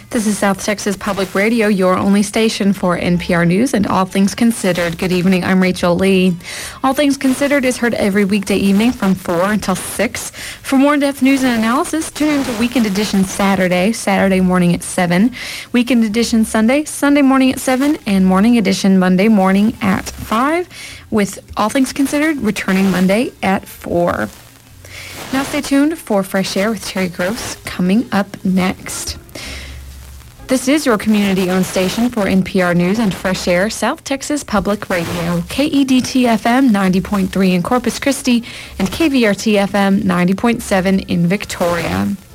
This is South Texas Public Radio, your only station for NPR News and All Things Considered. Good evening, I'm Rachel Lee. All Things Considered is heard every weekday evening from 4 until 6. For more in-depth news and analysis, tune in to Weekend Edition Saturday morning at 7. Weekend Edition Sunday morning at 7, and Morning Edition Monday morning at 5, with All Things Considered returning Monday at 4. Now stay tuned for Fresh Air with Terry Gross coming up next. This is your community-owned station for NPR News and Fresh Air, South Texas Public Radio, KEDT-FM 90.3 in Corpus Christi and KVRT-FM 90.7 in Victoria.